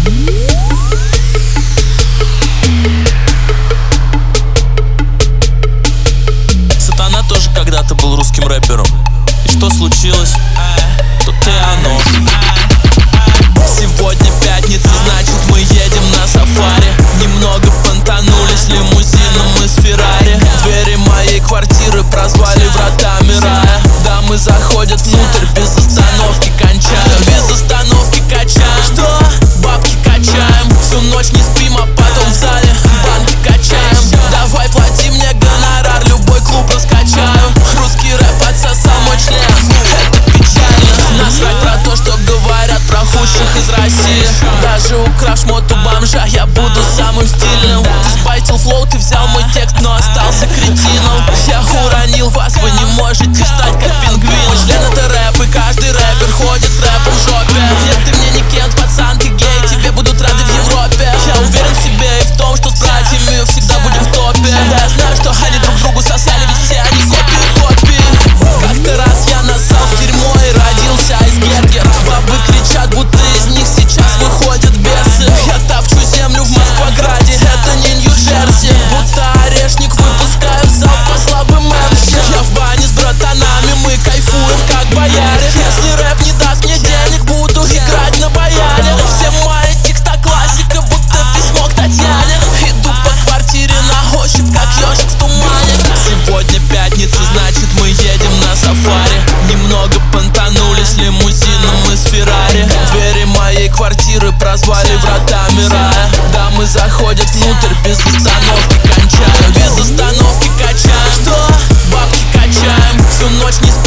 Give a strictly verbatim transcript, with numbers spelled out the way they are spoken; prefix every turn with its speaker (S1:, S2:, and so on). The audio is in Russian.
S1: Сатана тоже когда-то был русским рэпером. И что случилось? Тут и оно. Сегодня пятница, значит мы едем на сафари. Немного понтанулись лимузином из Феррари. Двери моей квартиры прозвали вратами рая. Дамы заходят внутрь, без остановки кончаем. Без остановки качаем. Что? Бабки качаем. Всю ночь не спим, а потом в зале банки качаем. Давай плати мне гонорар, любой клуб раскачаю. Русский рэп отсосал мой член. Это печально. Насрать про то, что говорят про худших из России. Даже украв шмот у бомжа, я буду самым стильным. Ты спайтил флоу, ты взял мой текст, но остался кретином. Я уронил вас, вы не можете встать как пингвин. Мой член это рэп, и каждый рэпер ходит с рэпом в жопе. Нет, ты мне не Кент, пацан, ты гей, тебе будут рады в Европе. Я уверен в себе и в том, что с братьями всегда будем в топе. Да, я знаю, что они друг другу сосали, ведь все они копии копии. Как-то раз я насал в дерьмо и родился из гергера. Бабы кричат, будто из них сейчас выходят бесы. Я топчу землю в Москваграде, это не Нью-Джерси. Будто орешник выпускаю в зал по слабым эмси. Я в бане с братанами, мы кайфуем как бояре. Если рэп не даст мне денег, буду играть на баяне. Все мои тексты классика, будто письмо к Татьяне. Иду по квартире на ощупь, как ежик в тумане. Сегодня пятница, значит мы едем на сафари. Немного понтанулись лимузином из Феррари. Двери моей квартиры прозвали вратами рая. Дамы заходят внутрь, без остановки кончаем. Без остановки качаем. Что? Бабки качаем. Всю ночь не спим,